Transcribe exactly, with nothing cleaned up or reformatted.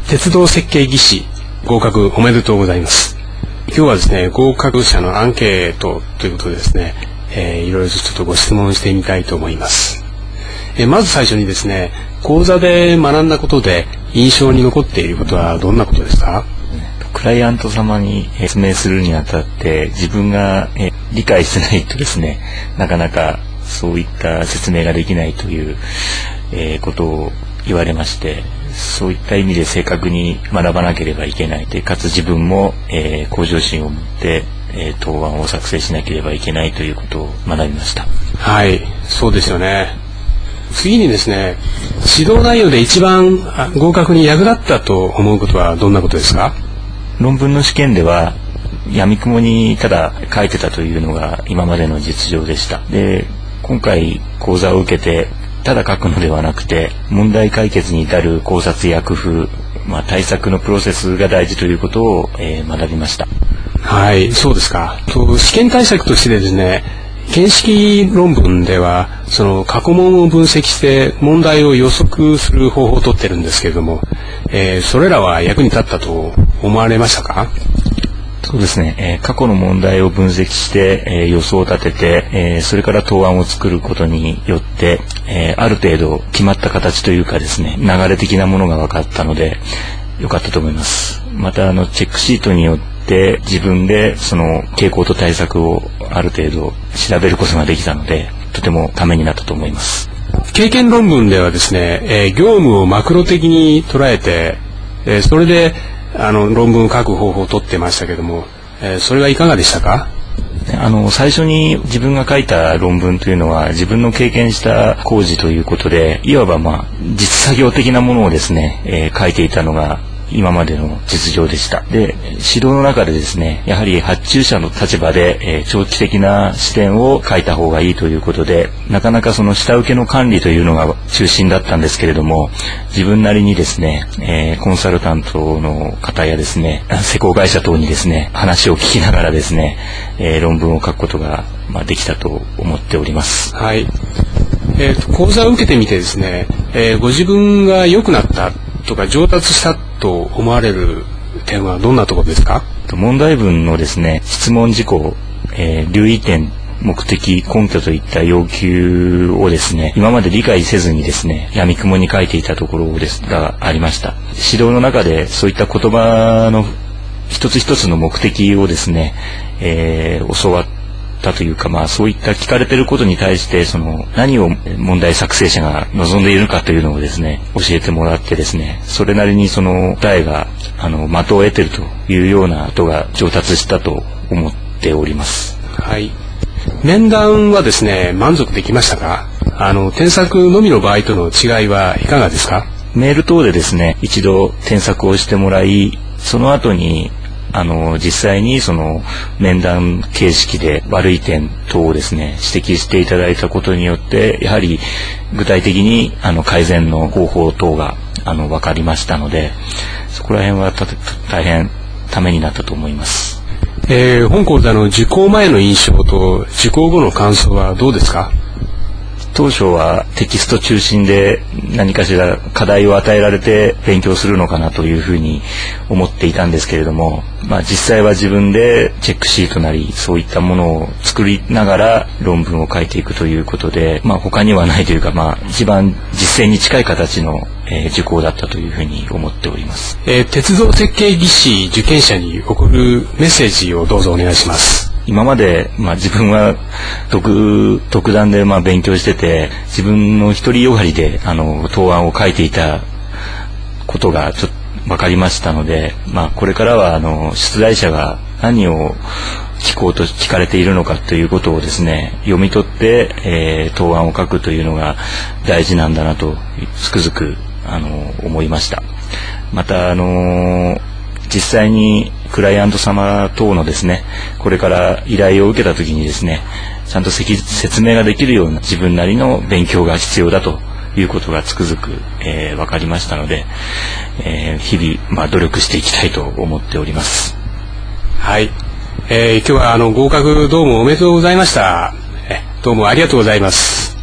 鉄道設計技師合格おめでとうございます。今日はですね、合格者のアンケートということでですね、えー、いろいろとちょっとご質問してみたいと思います。えー、まず最初にですね、講座で学んだことで印象に残っていることはどんなことですか？ クライアント様に説明するにあたって自分がえ理解してないとですね、なかなかそういった説明ができないという、えー、ことを言われまして、そういった意味で正確に学ばなければいけないで、かつ自分も、えー、向上心を持って、えー、答案を作成しなければいけないということを学びました。 はい、そうですよね。次にですね、指導内容で一番合格に役立ったと思うことはどんなことですか？ 論文の試験では闇雲にただ書いてたというのが今までの実情でした。で、今回講座を受けてただ書くのではなくて、問題解決に至る考察や工夫、まあ、対策のプロセスが大事ということを、えー、学びました。 はい、そうですか。と試験対策としてですね、見識論文ではその過去問を分析して問題を予測する方法をとってるんですけれども、えー、それらは役に立ったと思われましたか？ そうですね、えー、過去の問題を分析して、えー、予想を立てて、えー、それから答案を作ることによって、えー、ある程度決まった形というかですね、流れ的なものが分かったので良かったと思います。またあのチェックシートによって自分でその傾向と対策をある程度調べることができたので、とてもためになったと思います。 経験論文ではですね、えー、業務をマクロ的に捉えて、えー、それであの論文を書く方法をとってましたけども、えー、それはいかがでしたか？ あの最初に自分が書いた論文というのは自分の経験した工事ということで、いわばまあ実作業的なものをですね、えー、書いていたのが今までの実情でした。で、指導の中でですね、やはり発注者の立場で、えー、長期的な視点を書いた方がいいということで、なかなかその下請けの管理というのが中心だったんですけれども、自分なりにですね、えー、コンサルタントの方やですね、施工会社等にですね、話を聞きながらですね、えー、論文を書くことが、まあ、できたと思っております。 はい。えーと、講座を受けてみてですね、えー、ご自分が良くなったとか上達したと思われる点はどんなところですか？ 問題文のですね、質問事項、えー、留意点、目的、根拠といった要求をですね、今まで理解せずにですね、闇雲に書いていたところですがありました。指導の中でそういった言葉の一つ一つの目的をですね、えー、教わってたというか、まあそういった聞かれていることに対してその何を問題作成者が望んでいるかというのをですね教えてもらってですね、それなりにその答えがあの的を得ているというようなことが上達したと思っております。 はい。面談はですね、満足できましたか？あの添削のみの場合との違いはいかがですか？ メール等でですね、一度添削をしてもらい、その後にあの実際にその面談形式で悪い点等をですね指摘していただいたことによって、やはり具体的にあの改善の方法等があの分かりましたので、そこら辺はた大変ためになったと思います。 えー、本講座の受講前の印象と受講後の感想はどうですか？ 当初はテキスト中心で何かしら課題を与えられて勉強するのかなというふうに思っていたんですけれども、まあ、実際は自分でチェックシートなりそういったものを作りながら論文を書いていくということで、まあ、他にはないというか、まあ、一番実践に近い形の、えー、受講だったというふうに思っております。 えー、鉄道設計技師受験者に送るメッセージをどうぞお願いします。 今まで、まあ、自分は独独断でまあ勉強してて、自分の独りよがりであの答案を書いていたことがちょっと分かりましたので、まあ、これからはあの出題者が何を聞こうと聞かれているのかということをですね読み取って、えー、答案を書くというのが大事なんだなとつくづくあの思いました。またあの実際にクライアント様等のですね、これから依頼を受けた時にですね、ちゃんと説明ができるような自分なりの勉強が必要だということがつくづく、えー、分かりましたので、えー、日々、まあ、努力していきたいと思っております。 はい、えー、今日はあの合格どうもおめでとうございました。えどうもありがとうございます。